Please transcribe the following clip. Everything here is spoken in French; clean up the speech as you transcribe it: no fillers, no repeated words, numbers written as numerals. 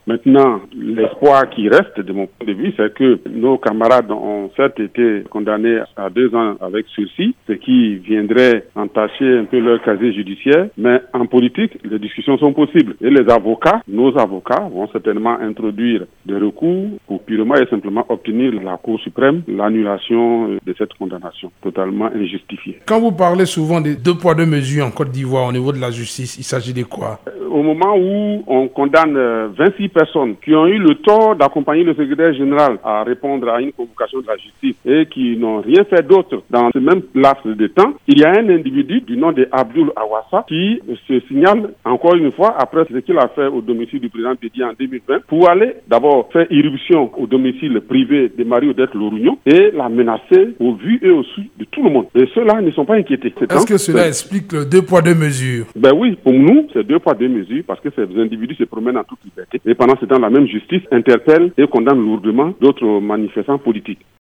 Maintenant, l'espoir qui reste, de mon point de vue, c'est que nos camarades ont certes été condamnés à 2 ans avec sursis, ce qui viendrait entacher un peu leur casier judiciaire. Mais en politique, les discussions sont possibles. Et les avocats, nos avocats, vont certainement introduire des recours pour purement et simplement obtenir de la Cour suprême l'annulation de cette condamnation totalement injustifiée. Quand vous parlez souvent des 2 poids 2 mesures en Côte d'Ivoire au niveau de la justice, il s'agit de quoi? Au moment où on condamne 26 personnes qui ont eu le tort d'accompagner le secrétaire général à répondre à une convocation de la justice et qui n'ont rien fait d'autre dans ce même laps de temps, il y a un individu du nom de Abdoul Awassa qui se signale encore une fois après ce qu'il a fait au domicile du président Bédi en 2020 pour aller d'abord faire irruption au domicile privé de Marie-Odette Lorugnon et la menacer au vu et au su de tout le monde. Et ceux-là ne sont pas inquiétés. Est-ce que cela explique le 2 poids 2 mesures? Ben oui, pour nous, c'est 2 poids 2 mesures parce que ces individus se promènent en toute liberté. Et pendant ce temps, la même justice interpelle et condamne lourdement d'autres manifestants politiques.